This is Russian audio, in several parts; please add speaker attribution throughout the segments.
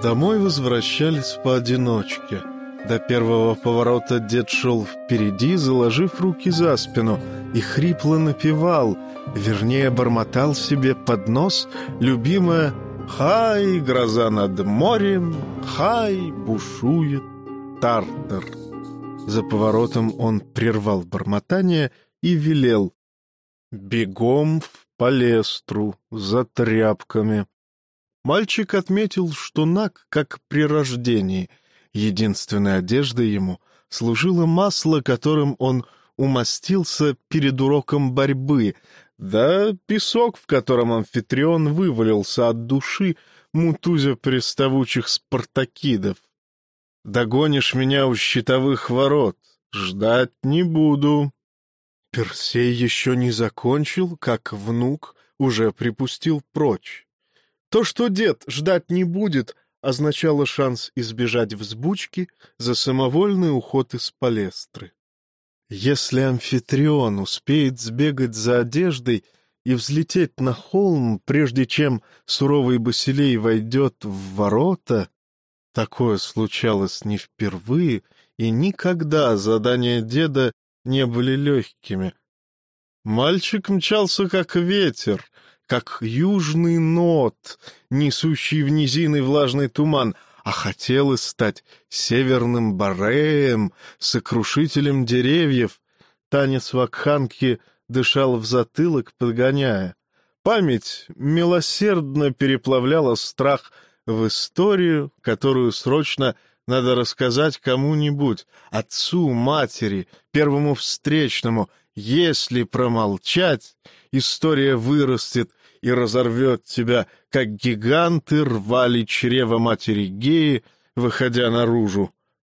Speaker 1: Домой возвращались поодиночке. До первого поворота дед шел впереди, заложив руки за спину, и хрипло напевал, вернее, бормотал себе под нос любимое «Хай, гроза над морем, хай, бушует Тартар». За поворотом он прервал бормотание и велел «Бегом в палестру за тряпками». Мальчик отметил, что наг, как при рождении. Единственной одеждой ему служило масло, которым он умастился перед уроком борьбы, да песок, в котором амфитрион вывалился от души, мутузя приставучих спартакидов. «Догонишь меня у щитовых ворот, ждать не буду». Персей еще не закончил, как внук уже припустил прочь. То, что дед ждать не будет, означало шанс избежать взбучки за самовольный уход из палестры. Если амфитрион успеет сбегать за одеждой и взлететь на холм, прежде чем суровый Басилей войдет в ворота, такое случалось не впервые, и никогда задания деда не были легкими. Мальчик мчался как ветер, как южный нот, несущий в низины влажный туман, а хотелось стать северным Бореем, сокрушителем деревьев. Танец вакханки дышал в затылок, подгоняя. Память милосердно переплавляла страх в историю, которую срочно надо рассказать кому-нибудь, отцу, матери, первому встречному. Если промолчать, история вырастет и разорвет тебя, как гиганты рвали чрево матери Геи, выходя наружу.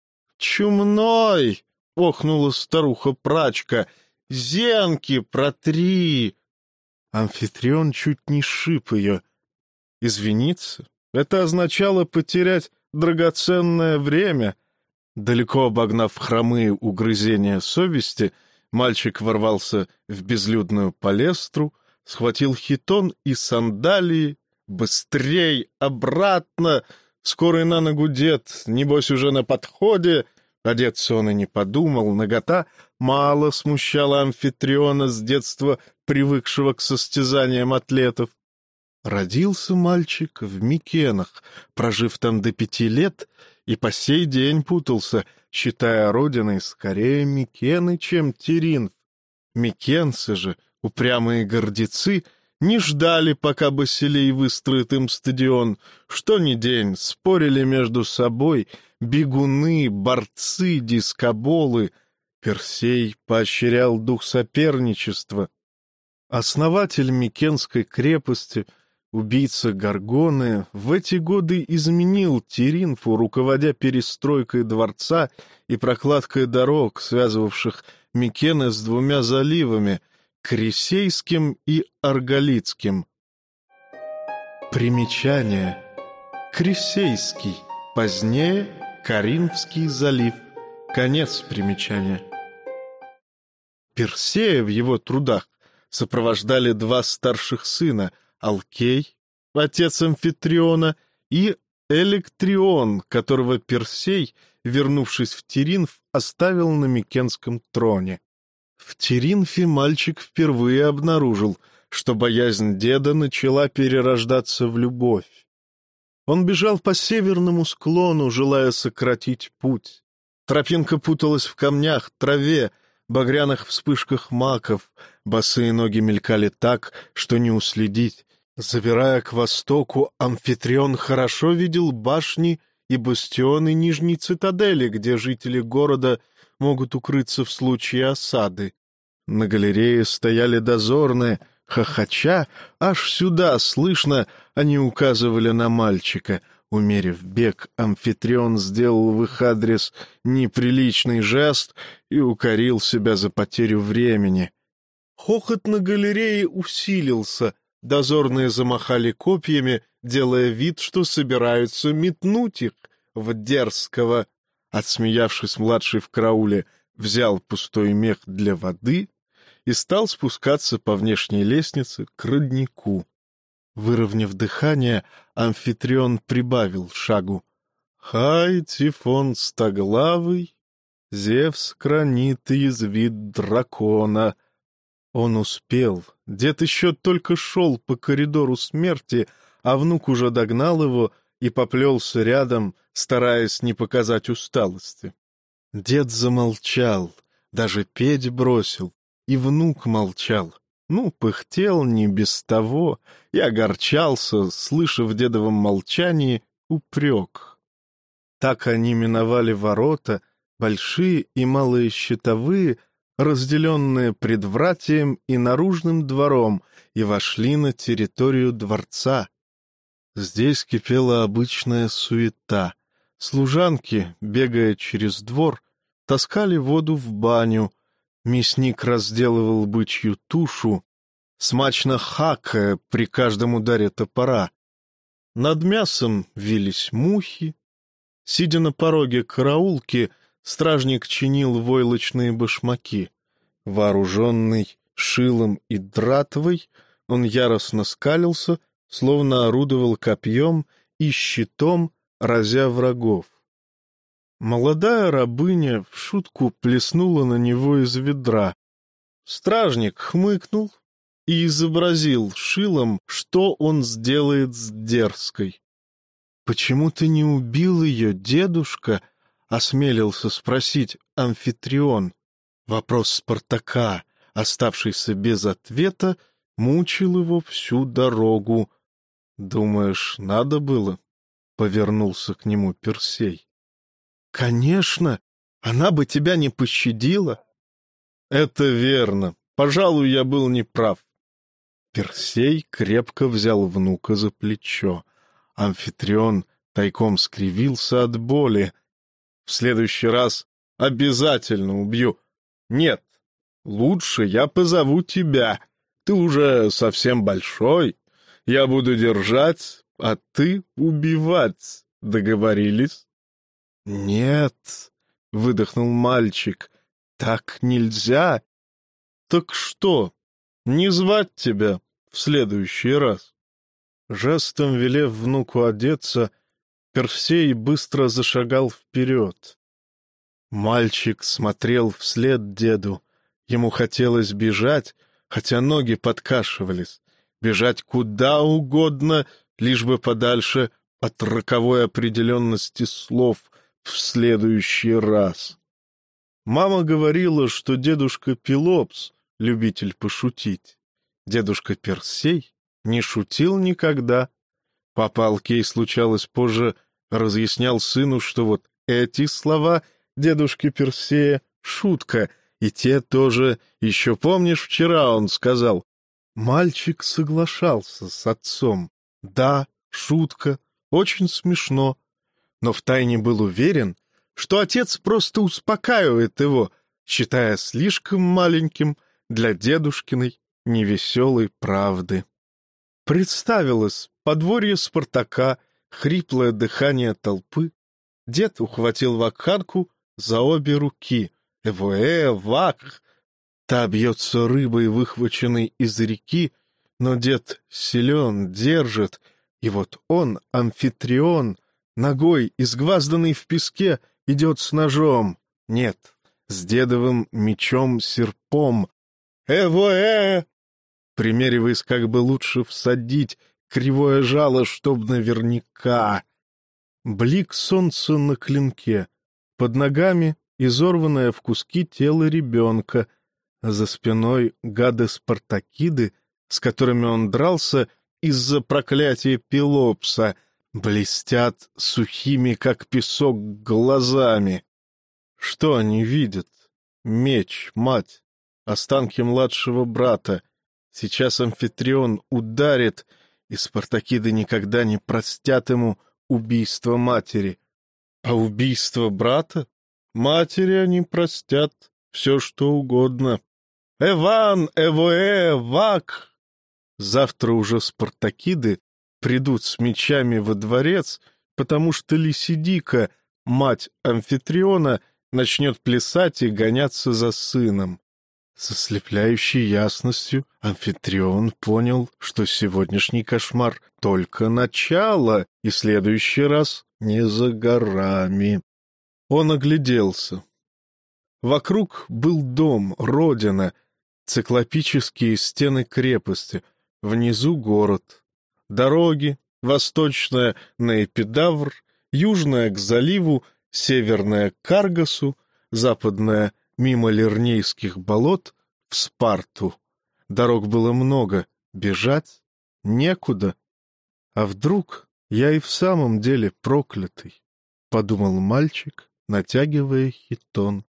Speaker 1: «Чумной!» — охнула старуха-прачка. «Зенки протри!» Амфитрион чуть не шиб ее. Извиниться — это означало потерять драгоценное время. Далеко обогнав хромые угрызения совести, мальчик ворвался в безлюдную палестру, схватил хитон и сандалии. «Быстрей! Обратно!» Скорый на ногу дед, небось, уже на подходе. Одеться он и не подумал. Нагота мало смущала амфитриона, с детства привыкшего к состязаниям атлетов. Родился мальчик в Микенах, прожив там до 5 лет, и по сей день путался, считая родиной скорее Микены, чем Теринф. Микенцы же, упрямые гордецы, не ждали, пока Басилей выстроит им стадион. Что ни день спорили между собой бегуны, борцы, дискоболы. Персей поощрял дух соперничества. Основатель Микенской крепости, убийца Горгоны, в эти годы изменил Теринфу, руководя перестройкой дворца и прокладкой дорог, связывавших Микены с 2 заливами — Крисейским и Арголитским. Примечание. Крисейский, позднее Коринфский залив. Конец примечания. Персея в его трудах сопровождали 2 старших сына — Алкей, отец Амфитриона, и Электрион, которого Персей, вернувшись в Теринф, оставил на Микенском троне. В Теринфе мальчик впервые обнаружил, что боязнь деда начала перерождаться в любовь. Он бежал по северному склону, желая сократить путь. Тропинка путалась в камнях, траве, багряных вспышках маков, босые ноги мелькали так, что не уследить. Забирая к востоку, амфитрион хорошо видел башни и бастионы Нижней цитадели, где жители города могут укрыться в случае осады. На галерее стояли дозорные, хохоча, аж сюда слышно, они указывали на мальчика. Умерив бег, амфитрион сделал в их адрес неприличный жест и укорил себя за потерю времени. Хохот на галерее усилился, дозорные замахали копьями, делая вид, что собираются метнуть их в дерзкого. Отсмеявшись, младший в карауле взял пустой мех для воды и стал спускаться по внешней лестнице к роднику. Выровняв дыхание, Амфитрион прибавил шагу. «Хай, Тифон стоглавый, Зевс хранит и язвит дракона». Он успел. Дед еще только шел по коридору смерти, а внук уже догнал его и поплелся рядом, стараясь не показать усталости. Дед замолчал, даже петь бросил, и внук молчал. Ну, пыхтел не без того, и огорчался, слыша в дедовом молчании упрек. Так они миновали ворота, большие и малые щитовые, разделенные предвратием и наружным двором, и вошли на территорию дворца. Здесь кипела обычная суета. Служанки, бегая через двор, таскали воду в баню, мясник разделывал бычью тушу, смачно хакая при каждом ударе топора. Над мясом вились мухи. Сидя на пороге караулки, стражник чинил войлочные башмаки. Вооруженный шилом и дратвой, он яростно скалился, словно орудовал копьем и щитом, разя врагов. Молодая рабыня в шутку плеснула на него из ведра. Стражник хмыкнул и изобразил шилом, что он сделает с дерзкой. «Почему ты не убил ее, дедушка?» — осмелился спросить Амфитрион. Вопрос Спартака, оставшийся без ответа, мучил его всю дорогу. «Думаешь, надо было?» — повернулся к нему Персей. «Конечно, она бы тебя не пощадила». «Это верно. Пожалуй, я был неправ». Персей крепко взял внука за плечо. Амфитрион тайком скривился от боли. «В следующий раз обязательно убью. Нет, лучше я позову тебя. Ты уже совсем большой. Я буду держать, а ты убивать. Договорились?» «Нет», — выдохнул мальчик, — «так нельзя». «Так что, не звать тебя в следующий раз?» Жестом велев внуку одеться, Персей быстро зашагал вперед. Мальчик смотрел вслед деду. Ему хотелось бежать, хотя ноги подкашивались. Бежать куда угодно, лишь бы подальше от роковой определенности слов «в следующий раз». Мама говорила, что дедушка Пелопс — любитель пошутить. Дедушка Персей не шутил никогда. Папа Алкей, случалось позже, разъяснял сыну, что вот эти слова дедушки Персея — шутка, и те тоже. Еще помнишь, вчера он сказал? Мальчик соглашался с отцом. Да, шутка, очень смешно. Но втайне был уверен, что отец просто успокаивает его, считая слишком маленьким для дедушкиной невеселой правды. Представилось подворье Спартака, хриплое дыхание толпы. Дед ухватил вакханку за обе руки. Вак! Та бьется рыбой, выхваченной из реки, но дед силен, держит, и вот он, Амфитрион, ногой, изгвазданный в песке, идет с ножом. Нет, с дедовым мечом-серпом. Примериваясь, как бы лучше всадить кривое жало, чтоб наверняка. Блик солнца на клинке. Под ногами изорванное в куски тело ребенка. За спиной гады-спартакиды, с которыми он дрался из-за проклятия Пелопса, блестят сухими, как песок, глазами. Что они видят? Меч, мать, останки младшего брата. Сейчас Амфитрион ударит, и спартакиды никогда не простят ему убийство матери. А убийство брата? Матери они простят все, что угодно. «Эван, Вак!» Завтра уже спартакиды придут с мечами во дворец, потому что Лисидика, мать Амфитриона, начнет плясать и гоняться за сыном. С ослепляющей ясностью Амфитрион понял, что сегодняшний кошмар — только начало, и следующий раз не за горами. Он огляделся. Вокруг был дом, родина, циклопические стены крепости, внизу город, дороги, восточная на Эпидавр, южная к заливу, северная к Каргасу, западная мимо Лирнейских болот в Спарту. Дорог было много, бежать некуда. А вдруг я и в самом деле проклятый, — подумал мальчик, натягивая хитон.